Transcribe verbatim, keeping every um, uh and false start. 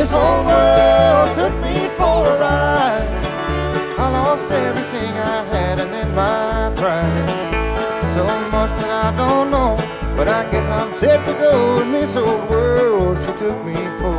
this whole world took me for a ride. I lost everything I had and then my pride. So much that I don't know, but I guess I'm set to go in this old world she took me for.